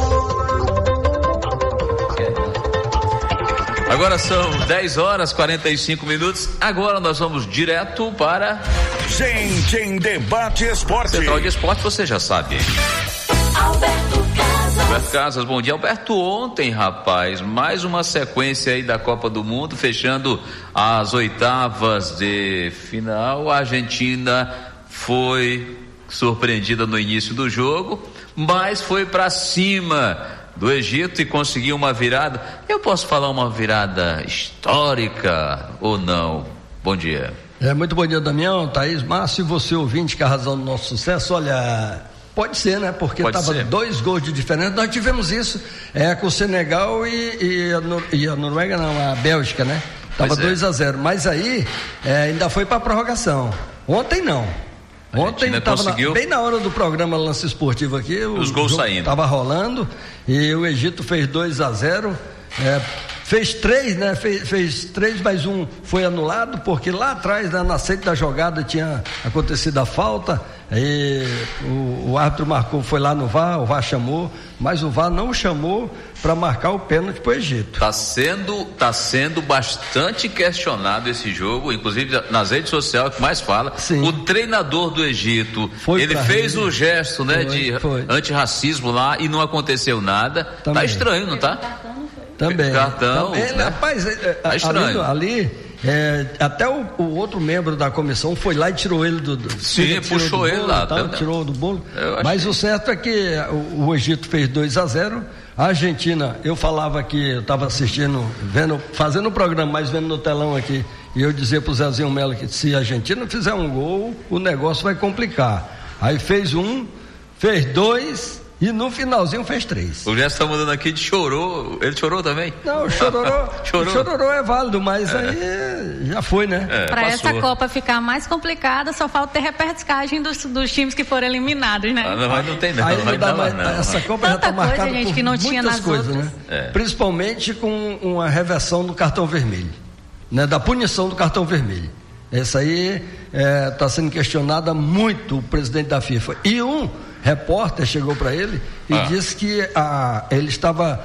Agora são 10h45. Agora nós vamos direto para... Gente em Debate Esporte. Central de Esporte, você já sabe. Alberto Casas, bom dia. Alberto, ontem, rapaz, mais uma sequência aí da Copa do Mundo, fechando as oitavas de final. A Argentina foi surpreendida no início do jogo, mas foi para cima do Egito e conseguiu uma virada. Eu posso falar uma virada histórica ou não? Bom dia. Muito bom dia, Damião, Thaís, Márcio e você ouvinte, que é a razão do nosso sucesso. Olha, pode ser, né? Porque estava 2 gols de diferença. Nós tivemos isso com o Senegal e a Noruega, não, a Bélgica, né? Estava 2-0, mas aí ainda foi para a prorrogação. Ontem não. Ontem estava bem na hora do programa Lance Esportivo aqui, os gols saindo. Estava rolando e o Egito fez 2-0, fez 3, né? Fez 3, mas um foi anulado, porque lá atrás, né, na seita da jogada tinha acontecido a falta, aí o árbitro marcou, foi lá no VAR, o VAR chamou, mas o VAR não chamou para marcar o pênalti pro Egito. Tá sendo bastante questionado esse jogo, inclusive nas redes sociais que mais fala. Sim. O treinador do Egito, ele fez o gesto, né, de antirracismo lá e não aconteceu nada. Também. Tá estranho, não tá? Também. Cartão. Né? Rapaz, tá estranho. Ali Até o outro membro da comissão foi lá e tirou ele do sim, puxou ele lá. Tirou do bolo. Mas o certo é que o Egito fez 2-0. A Argentina, eu falava que eu estava assistindo, fazendo o programa, mas vendo no telão aqui, e eu dizia pro Zezinho Melo que se a Argentina fizer um gol, o negócio vai complicar. Aí fez 1, fez 2 e no finalzinho fez 3. O Gerson tá mandando aqui de chorou. Ele chorou também? Não, chororô é válido, mas aí já foi, né? Para essa Copa ficar mais complicada, só falta ter repescagem dos times que foram eliminados, né? Mas não tem não. Essa Copa já tá marcada por que não tinha muitas nas coisas, outras. né? Principalmente com uma reversão do cartão vermelho, né? Da punição do cartão vermelho. Essa aí está sendo questionada muito o presidente da FIFA. E um repórter chegou para ele e disse que ele estava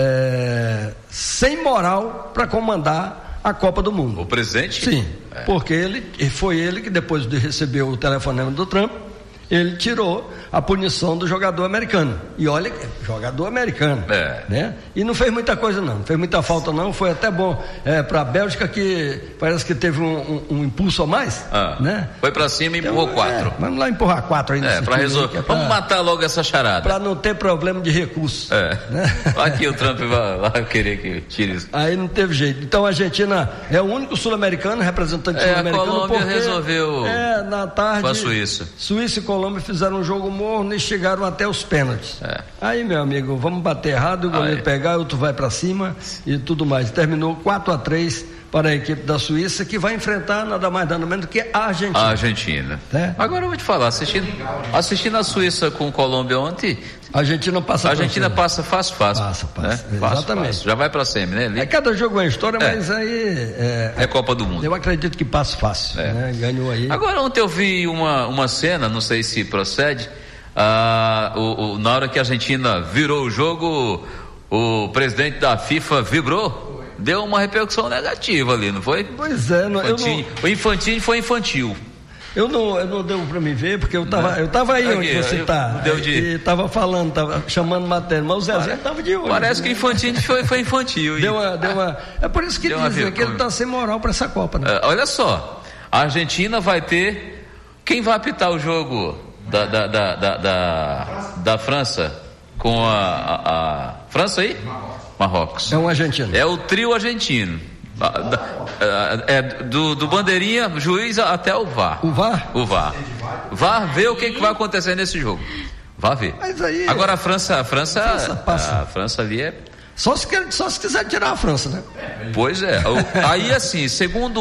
sem moral para comandar a Copa do Mundo. O presidente? Sim, porque foi ele que, depois de receber o telefonema do Trump, ele tirou a punição do jogador americano. E olha, jogador americano, né? E não fez muita coisa não fez muita falta não, foi até bom para a Bélgica, que parece que teve um impulso a mais, né? Foi para cima e empurrou 4. Vamos lá empurrar 4 ainda. Para resolver. Vamos matar logo essa charada. Para não ter problema de recurso. Né? Aqui o Trump vai querer que tire isso. Aí não teve jeito. Então a Argentina é o único sul-americano, representante sul-americano. A Colômbia porque, resolveu na tarde, com a Suíça. Suíça e Colômbia fizeram um jogo morno e chegaram até os pênaltis. Aí, meu amigo, vamos bater errado, o goleiro pegar, outro vai para cima e tudo mais. Terminou 4-3 para a equipe da Suíça, que vai enfrentar nada mais nada menos do que a Argentina. A Argentina. Agora eu vou te falar, assistindo a Suíça com a Colômbia ontem, a Argentina passa fácil. Passa. Né? Exatamente. Fácil. Já vai pra semi, né? Cada jogo é uma história, mas aí... É Copa do Mundo. Eu acredito que passa fácil, né? Ganhou aí. Agora, ontem eu vi uma cena, não sei se procede, na hora que a Argentina virou o jogo, o presidente da FIFA vibrou. Deu uma repercussão negativa ali, não foi? Pois é. O Infantino foi infantil. Eu não deu para me ver, porque eu tava aí onde você tá. E tava falando, tava chamando matéria, mas o Zezinho tava de olho. Parece que o Infantino foi infantil. É por isso que dizem que ele tá sem moral para essa Copa, né? Olha só, a Argentina vai ter... Quem vai apitar o jogo da França com a França aí? Marrocos. É um argentino. É o trio argentino. Do bandeirinha, juiz até o VAR. O VAR? O VAR. VAR vê o que vai acontecer nesse jogo. Vá ver. Mas aí, agora a França passa. A França ali é... Só se quiser tirar a França, né? Pois é. Aí assim, segundo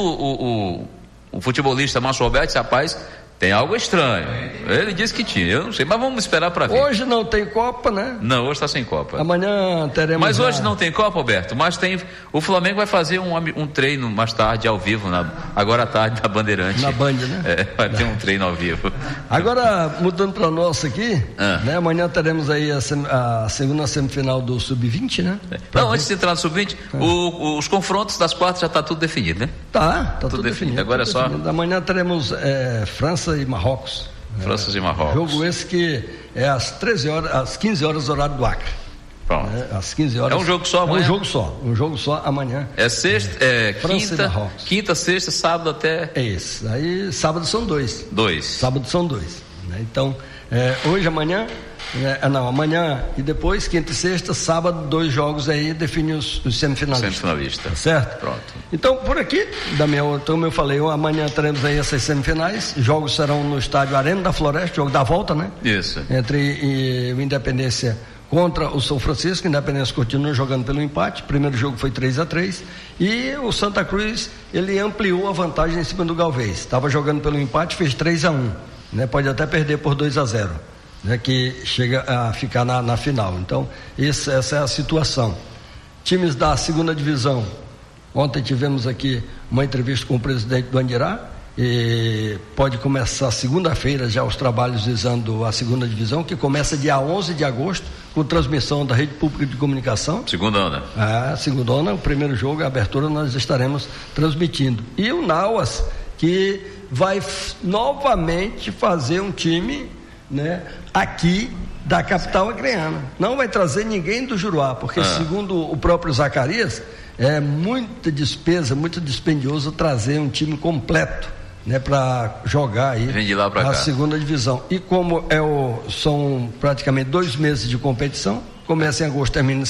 o futebolista Márcio Roberto, rapaz, tem algo estranho. Ele disse que tinha, eu não sei, mas vamos esperar para ver. Hoje não tem Copa, né? Não, hoje está sem Copa. Amanhã teremos. Mas hoje não tem Copa, Roberto, mas tem. O Flamengo vai fazer um treino mais tarde, ao vivo, agora à tarde, na Bandeirante. Na Band, né? Vai ter um treino ao vivo. Agora, mudando para nós aqui, né? Amanhã teremos aí a segunda semifinal do Sub-20, né? Não, antes de entrar no Sub-20, os confrontos das quartas já está tudo definido, né? Tá tudo definido. Agora é só. Amanhã teremos França e Marrocos. França e Marrocos. Jogo esse que é às 15 horas horário do Acre. Pronto. Às 15 horas. É um jogo só amanhã? Um jogo só amanhã. É sexta, quinta, sexta, sábado até... É isso. Aí sábado são 2. Sábado são 2. Né? Então, hoje, amanhã... amanhã e depois, quinta e sexta, sábado, 2 jogos aí, definem os semifinalistas. Tá certo? Pronto. Então, por aqui, Damião, como eu falei, amanhã teremos aí essas semifinais. Jogos serão no estádio Arena da Floresta, jogo da volta, né? Isso. Entre o Independência contra o São Francisco. Independência continua jogando pelo empate. O primeiro jogo foi 3-3. E o Santa Cruz, ele ampliou a vantagem em cima do Galvez. Estava jogando pelo empate, fez 3-1. Né? Pode até perder por 2-0. Né, que chega a ficar na final. Então, essa é a situação. Times da segunda divisão. Ontem tivemos aqui uma entrevista com o presidente do Andirá, e pode começar segunda-feira já os trabalhos visando a segunda divisão, que começa dia 11 de agosto, com transmissão da Rede Pública de Comunicação. Segundona. Segundona, o primeiro jogo, a abertura, nós estaremos transmitindo. E o Nauas, que vai novamente fazer um time, né, aqui da capital acreana. Não vai trazer ninguém do Juruá, porque segundo o próprio Zacarias, é muita despesa, muito dispendioso trazer um time completo, né, para jogar aí na segunda divisão. E como são praticamente 2 meses de competição, começa em agosto, termina